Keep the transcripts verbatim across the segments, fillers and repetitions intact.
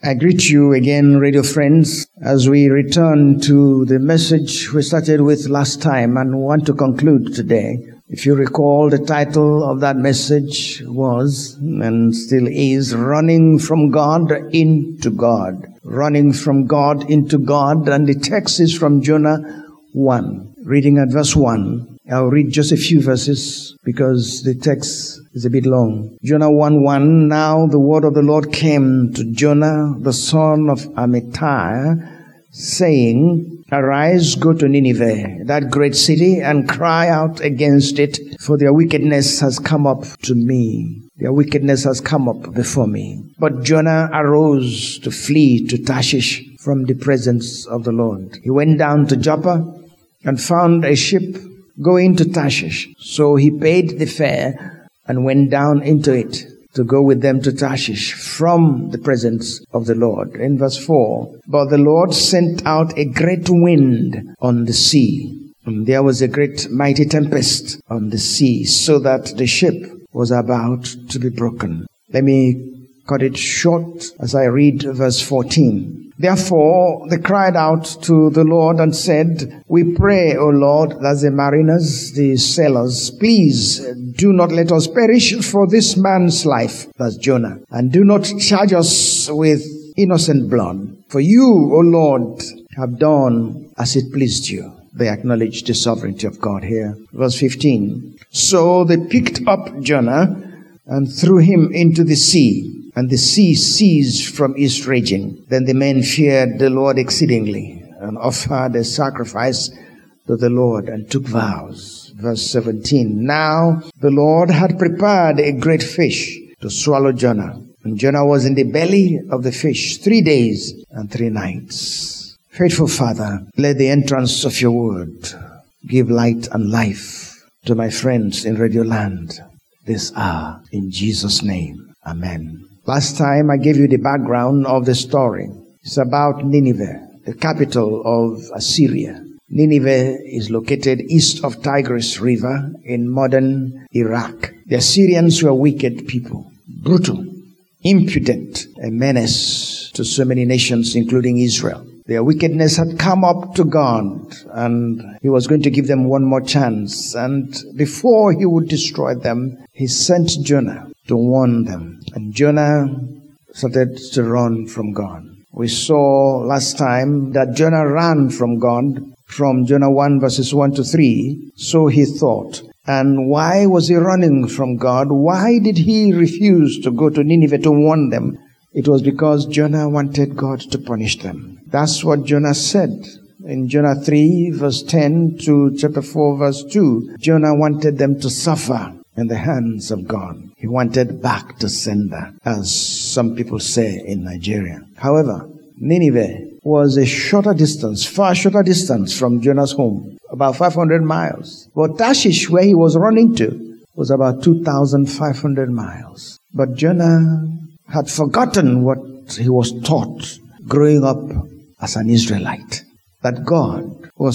I greet you again, radio friends, as we return to the message we started with last time and want to conclude today. If you recall, the title of that message was, and still is, Running from God into God. Running from God into God, and the text is from Jonah one. Reading at verse one. I'll read just a few verses because the text is a bit long. Jonah one one. Now the word of the Lord came to Jonah, the son of Amittai, saying, Arise, go to Nineveh, that great city, and cry out against it, for their wickedness has come up to me. Their wickedness has come up before me. But Jonah arose to flee to Tarshish from the presence of the Lord. He went down to Joppa and found a ship going to Tarshish. So he paid the fare and went down into it to go with them to Tarshish from the presence of the Lord. In verse four, but the Lord sent out a great wind on the sea, and there was a great mighty tempest on the sea, so that the ship was about to be broken. Let me cut it short as I read verse fourteen. Therefore they cried out to the Lord and said, We pray, O Lord, that the mariners, the sailors, please do not let us perish for this man's life, that's Jonah, and do not charge us with innocent blood. For you, O Lord, have done as it pleased you. They acknowledge the sovereignty of God here. Verse fifteen. So they picked up Jonah and threw him into the sea, and the sea ceased from its raging. Then the men feared the Lord exceedingly, and offered a sacrifice to the Lord, and took vows. Verse seventeen. Now the Lord had prepared a great fish to swallow Jonah, and Jonah was in the belly of the fish three days and three nights. Faithful Father, let the entrance of your word give light and life to my friends in Radio Land this hour. In Jesus' name, amen. Last time I gave you the background of the story. It's about Nineveh, the capital of Assyria. Nineveh is located east of Tigris River in modern Iraq. The Assyrians were wicked people, brutal, impudent, a menace to so many nations, including Israel. Their wickedness had come up to God, and he was going to give them one more chance. And before he would destroy them, he sent Jonah to warn them. And Jonah started to run from God. We saw last time that Jonah ran from God from Jonah one verses one to three. So he thought. And why was he running from God? Why did he refuse to go to Nineveh to warn them? It was because Jonah wanted God to punish them. That's what Jonah said. In Jonah three verse ten to chapter four verse two, Jonah wanted them to suffer in the hands of God. He wanted back to sender, as some people say in Nigeria. However, Nineveh was a shorter distance, far shorter distance from Jonah's home, about five hundred miles. But Tarshish, where he was running to, was about two thousand five hundred miles. But Jonah had forgotten what he was taught growing up as an Israelite, that God was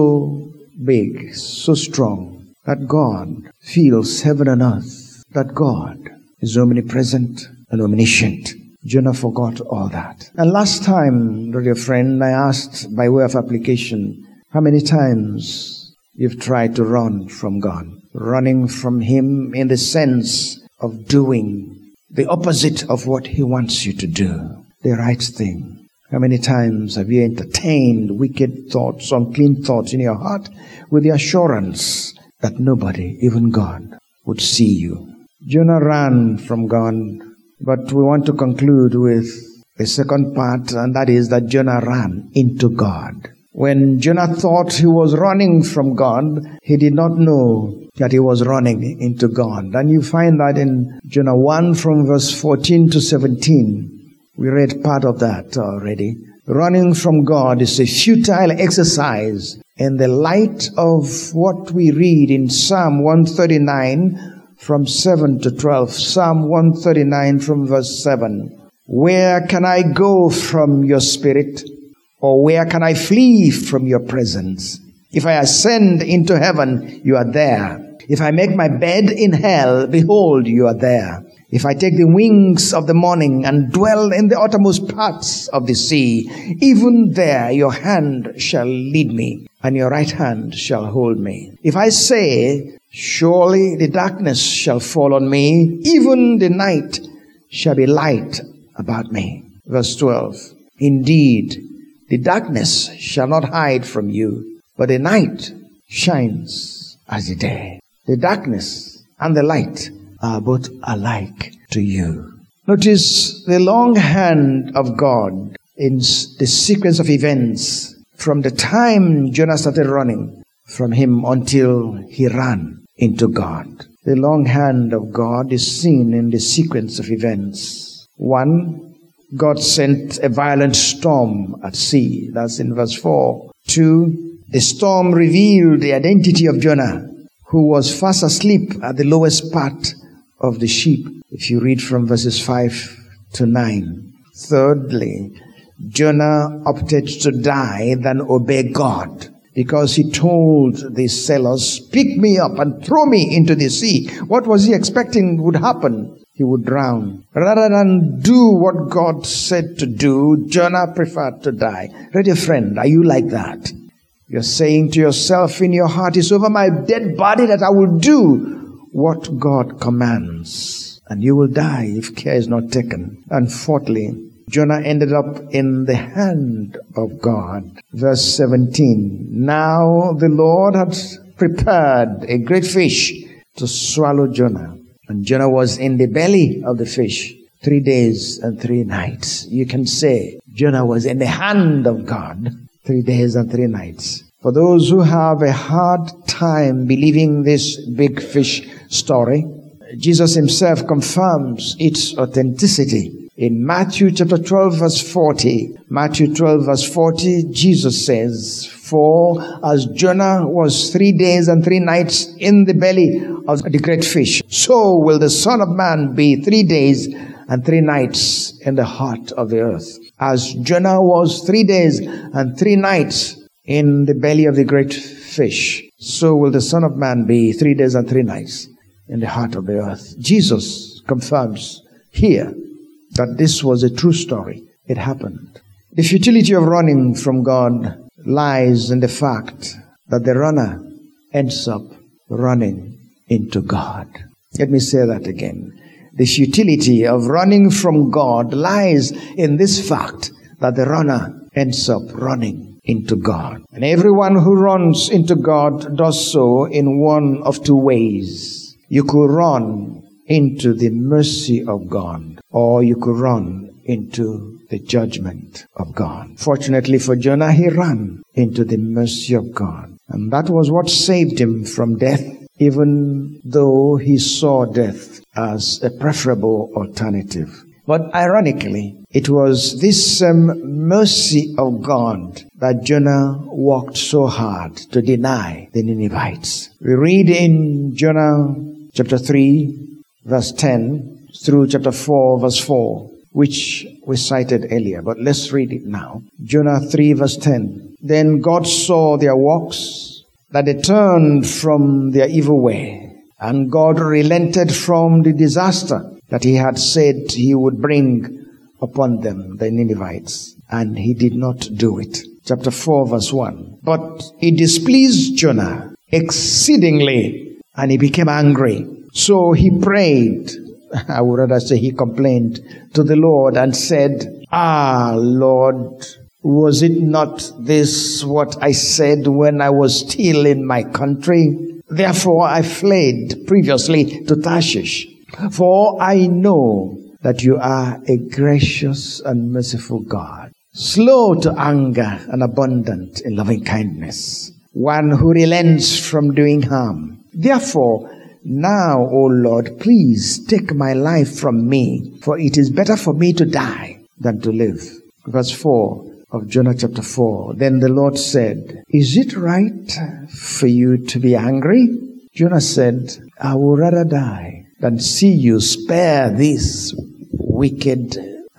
so big, so strong, that God fills heaven and earth, that God is omnipresent and omniscient. Jonah forgot all that. And last time, dear friend, I asked by way of application, how many times you've tried to run from God? Running from Him in the sense of doing the opposite of what He wants you to do, the right thing. How many times have you entertained wicked thoughts, unclean thoughts in your heart with the assurance that nobody, even God, would see you? Jonah ran from God, but we want to conclude with a second part, and that is that Jonah ran into God. When Jonah thought he was running from God, he did not know that he was running into God. And you find that in Jonah one from verse fourteen to seventeen. We read part of that already. Running from God is a futile exercise in the light of what we read in Psalm one thirty-nine from seven to twelve. Psalm one thirty-nine from verse seven. Where can I go from your spirit? Or where can I flee from your presence? If I ascend into heaven, you are there. If I make my bed in hell, behold, you are there. If I take the wings of the morning and dwell in the uttermost parts of the sea, even there your hand shall lead me, and your right hand shall hold me. If I say, surely the darkness shall fall on me, even the night shall be light about me. Verse twelve. Indeed, the darkness shall not hide from you, but the night shines as the day. The darkness and the light are both alike to you. Notice the long hand of God in the sequence of events from the time Jonah started running from him until he ran into God. The long hand of God is seen in the sequence of events. One, God sent a violent storm at sea. That's in verse four. Two, the storm revealed the identity of Jonah, who was fast asleep at the lowest part of the ship, if you read from verses five to nine. Thirdly, Jonah opted to die than obey God, because he told the sailors, pick me up and throw me into the sea. What was he expecting would happen? He would drown. Rather than do what God said to do, Jonah preferred to die. Ready, friend, are you like that? You're saying to yourself in your heart, it's over my dead body that I will do what God commands, and you will die if care is not taken. And fourthly, Jonah ended up in the hand of God. Verse seventeen. Now the Lord had prepared a great fish to swallow Jonah, and Jonah was in the belly of the fish three days and three nights. You can say Jonah was in the hand of God three days and three nights. For those who have a hard time believing this big fish story, Jesus himself confirms its authenticity. In Matthew chapter twelve verse forty, Matthew twelve verse forty, Jesus says, for as Jonah was three days and three nights in the belly of the great fish, so will the Son of Man be three days and three nights in the heart of the earth. As Jonah was three days and three nights in the belly of the great fish, so will the Son of Man be three days and three nights in the heart of the earth. Jesus confirms here that this was a true story. It happened. The futility of running from God lies in the fact that the runner ends up running into God. Let me say that again. The futility of running from God lies in this fact that the runner ends up running into God. And everyone who runs into God does so in one of two ways. You could run into the mercy of God, or you could run into the judgment of God. Fortunately for Jonah, he ran into the mercy of God. And that was what saved him from death, even though he saw death as a preferable alternative. But ironically, it was this um, mercy of God that Jonah worked so hard to deny the Ninevites. We read in Jonah chapter three, verse ten, through chapter four, verse four, which we cited earlier, but let's read it now. Jonah three, verse ten. Then God saw their works, that they turned from their evil way, and God relented from the disaster that he had said he would bring upon them, the Ninevites, and he did not do it. Chapter four, verse one. But it displeased Jonah exceedingly, and he became angry. So he prayed, I would rather say he complained to the Lord and said, Ah, Lord, was it not this what I said when I was still in my country? Therefore I fled previously to Tarshish. For I know that you are a gracious and merciful God, slow to anger and abundant in loving kindness, one who relents from doing harm. Therefore, now, O Lord, please take my life from me, for it is better for me to die than to live. Verse four of Jonah chapter four. Then the Lord said, is it right for you to be angry? Jonah said, I would rather die than see you spare this wicked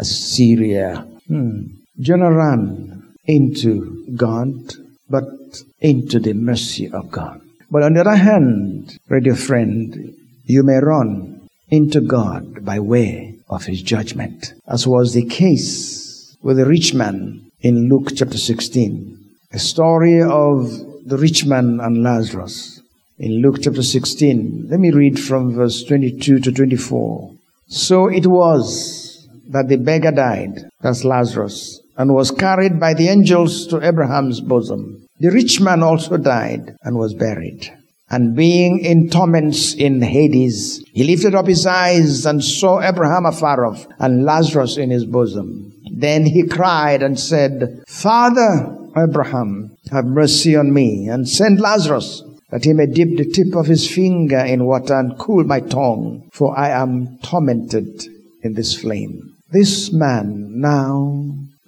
Assyria. Hmm. Jonah ran into God, but into the mercy of God. But on the other hand, radio friend, you may run into God by way of his judgment, as was the case with the rich man in Luke chapter sixteen. A story of the rich man and Lazarus. In Luke chapter sixteen, let me read from verse twenty-two to twenty-four. So it was that the beggar died, that's Lazarus, and was carried by the angels to Abraham's bosom. The rich man also died and was buried. And being in torments in Hades, he lifted up his eyes and saw Abraham afar off and Lazarus in his bosom. Then he cried and said, Father Abraham, have mercy on me, and send Lazarus, that he may dip the tip of his finger in water and cool my tongue, for I am tormented in this flame. This man now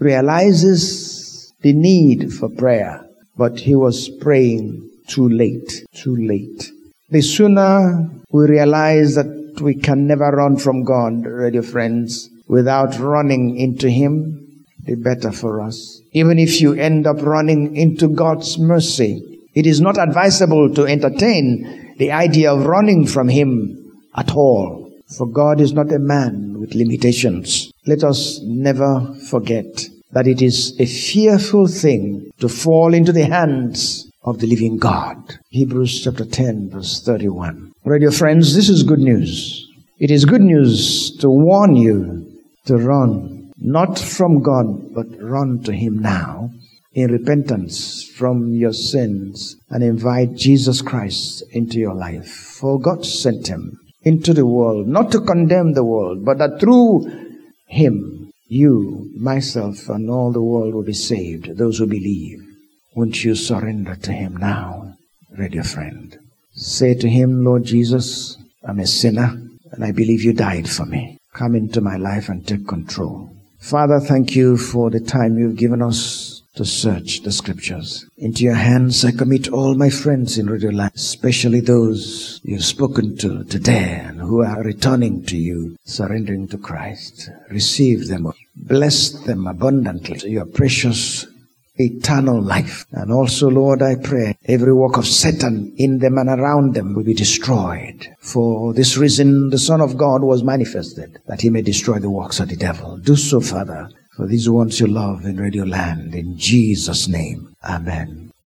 realizes the need for prayer, but he was praying too late, too late. The sooner we realize that we can never run from God, radio friends, without running into him, the better for us. Even if you end up running into God's mercy, it is not advisable to entertain the idea of running from him at all. For God is not a man with limitations. Let us never forget that it is a fearful thing to fall into the hands of the living God. Hebrews chapter ten, verse thirty-one. Radio friends, this is good news. It is good news to warn you to run, not from God, but run to him now in repentance from your sins and invite Jesus Christ into your life. For God sent him into the world, not to condemn the world, but that through him, you, myself, and all the world will be saved, those who believe. Won't you surrender to him now, radio friend? Say to him, Lord Jesus, I'm a sinner, and I believe you died for me. Come into my life and take control. Father, thank you for the time you've given us to search the scriptures. Into your hands I commit all my friends in Radio Land, especially those you've spoken to today and who are returning to you, surrendering to Christ. Receive them. Bless them abundantly to your precious eternal life. And also, Lord, I pray every work of Satan in them and around them will be destroyed. For this reason the Son of God was manifested, that he may destroy the works of the devil. Do so, Father, for these ones you love in Radio Land. In Jesus' name, amen.